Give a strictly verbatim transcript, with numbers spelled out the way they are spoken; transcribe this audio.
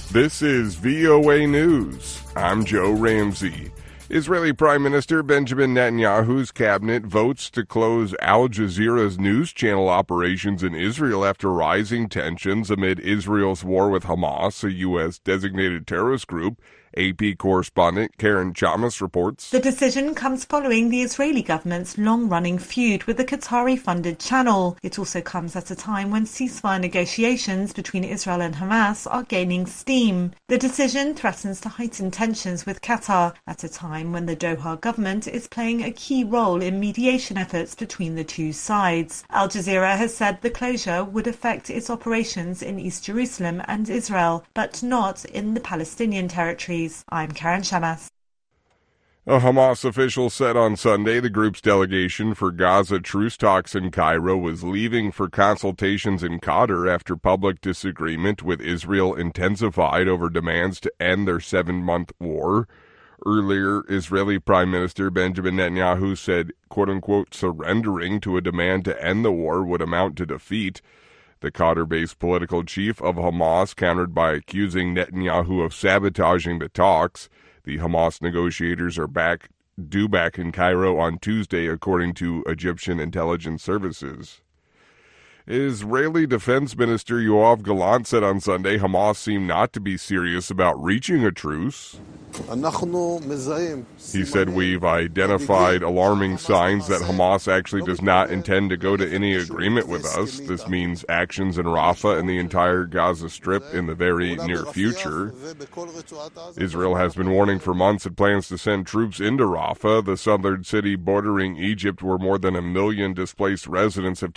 This is V O A News. I'm Joe Ramsey. Israeli Prime Minister Benjamin Netanyahu's cabinet votes to close Al Jazeera's news channel operations in Israel after rising tensions amid Israel's war with Hamas, a U S designated terrorist group. A P correspondent Karen Chamas reports. The decision comes following the Israeli government's long-running feud with the Qatari-funded channel. It also comes at a time when ceasefire negotiations between Israel and Hamas are gaining steam. The decision threatens to heighten tensions with Qatar at a time when the Doha government is playing a key role in mediation efforts between the two sides. Al Jazeera has said the closure would affect its operations in East Jerusalem and Israel, but not in the Palestinian territories. I'm Karen Chamas. A Hamas official said on Sunday the group's delegation for Gaza truce talks in Cairo was leaving for consultations in Qatar after public disagreement with Israel intensified over demands to end their seven-month war. Earlier, Israeli Prime Minister Benjamin Netanyahu said, quote-unquote, surrendering to a demand to end the war would amount to defeat. The Qatar-based political chief of Hamas countered by accusing Netanyahu of sabotaging the talks. The Hamas negotiators are back due back in Cairo on Tuesday, according to Egyptian intelligence services. Israeli Defense Minister Yoav Gallant said on Sunday Hamas seemed not to be serious about reaching a truce. He said, we've identified alarming signs that Hamas actually does not intend to go to any agreement with us. This means actions in Rafah and the entire Gaza Strip in the very near future. Israel has been warning for months it plans to send troops into Rafah, the southern city bordering Egypt, where more than a million displaced residents have